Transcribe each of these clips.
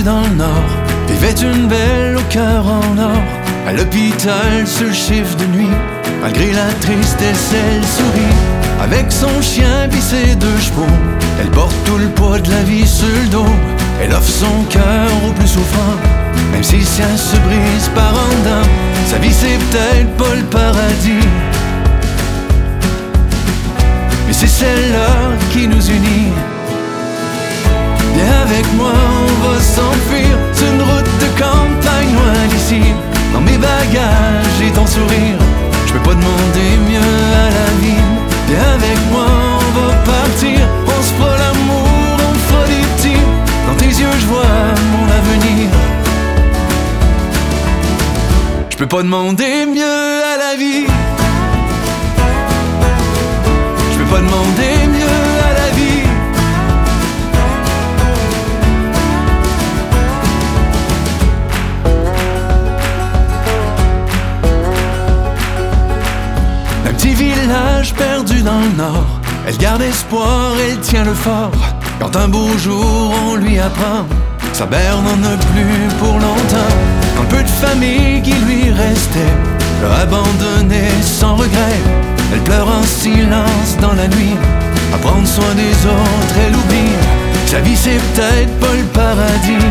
dans le nord vivait une belle au cœur en or. À l'hôpital sur le chiffre de nuit, malgré la tristesse elle sourit. Avec son chien pis ses 2 chevaux, elle porte tout le poids de la vie sur le dos. Elle offre son cœur aux plus souffrants, même si ça se brise par en dedans. Sa vie c'est peut-être pas le paradis, mais c'est celle-là qui nous unit. Viens avec moi, on va s'enfuir sur une route de campagne loin d'ici. Dans mes bagages et ton sourire, je peux pas demander mieux à la vie. Viens avec moi, on va partir, on se fera l'amour, on fera des petits. Dans tes yeux je vois mon avenir. Je peux pas demander mieux à la vie. Je peux pas demander mieux à la vie. Un petit village perdu dans le nord, elle garde espoir, elle tient le fort. Quand un beau jour on lui apprend, sa mère n'en a plus pour longtemps. Un peu de famille qui lui restait l'a abandonnée sans regret. Elle pleure en silence dans la nuit, à prendre soin des autres elle oublie. Sa vie c'est peut-être pas le paradis,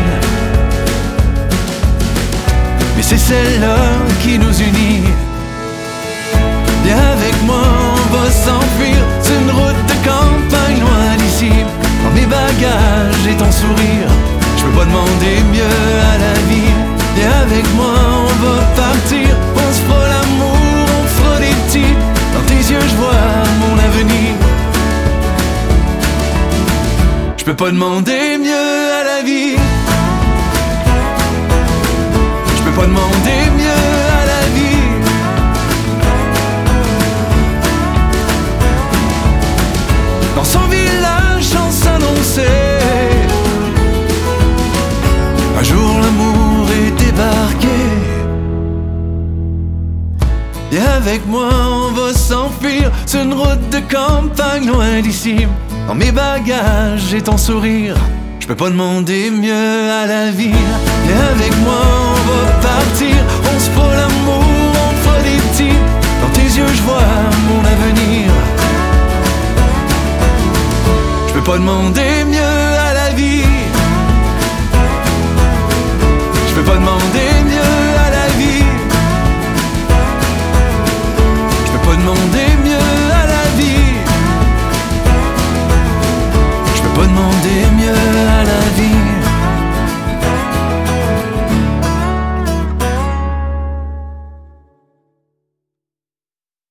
mais c'est celle-là qui nous unit. Viens avec moi, on va s'enfuir sur une route de campagne loin d'ici. Dans mes bagages et ton sourire, je peux pas demander mieux à la vie. Viens avec moi, on va partir, on se fera l'amour, on fera des petits. Dans tes yeux je vois mon avenir. Je peux pas demander mieux à la vie. Je peux pas demander mieux à la vie. Dans son village on s'annonçait, un jour l'amour est débarqué. Viens avec moi, on va s'enfuir sur une route de campagne loin d'ici. Dans mes bagages et ton sourire, je peux pas demander mieux à la vie. Viens avec moi, on va partir, on se fera l'amour, on fera des petits. Dans tes yeux je vois mon avenir. Je peux pas demander